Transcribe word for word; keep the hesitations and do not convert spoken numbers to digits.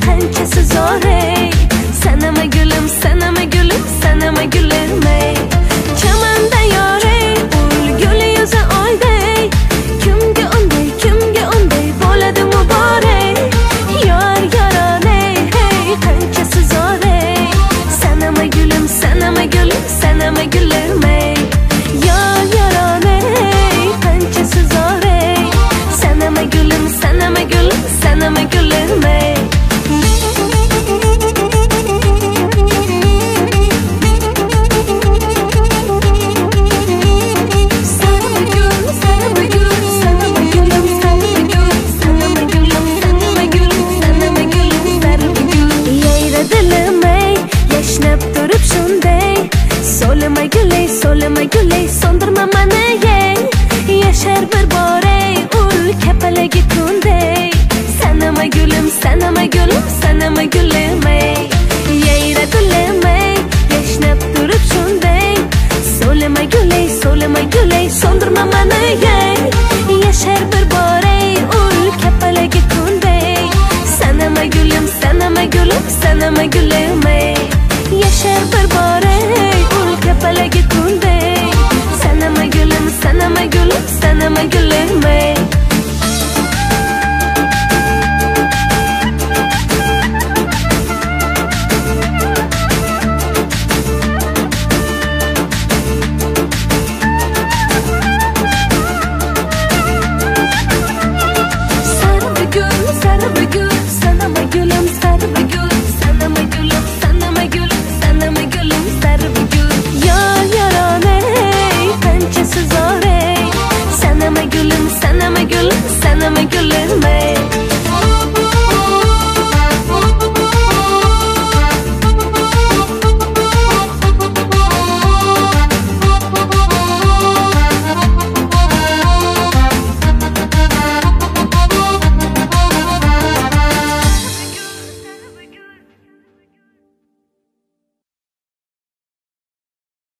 qanchasi zo'r ey. Sanama gulum, sanama gulum, sanama gulum ey. Chamanda yor ey, ul gul yuzi oyday. Kimga unday, kimga unday bo'ladimi bor ey. Yor yaron ey, hey qanchasi zo'r ey. Sanama gulum, sanama gulum, sanama gulum ey. Yor yaron ey, qanchasi zo'r ey. Sanama gulum, sanama gulum, sanama gulum ey. So'lama gulay, so'lama gulay, so'ndirma mani yey. Yashar bir bor ey, ul kapalagi kunday. Sanama gulum, sanama gulum, sanama gulum ey. Yayra dilim ey, yashnab turib shunday. So'lama gulay, so'lama gulay, so'ndirma mani yey. Yashar bir bor ey, ul kapalagi kunday. Sanama gulum, sanama gulum, sanama gulum ey. Yashar bir bor ey, ul kapalagi kunday. Sanama gulum, sanama gulum, sanama gulum ey.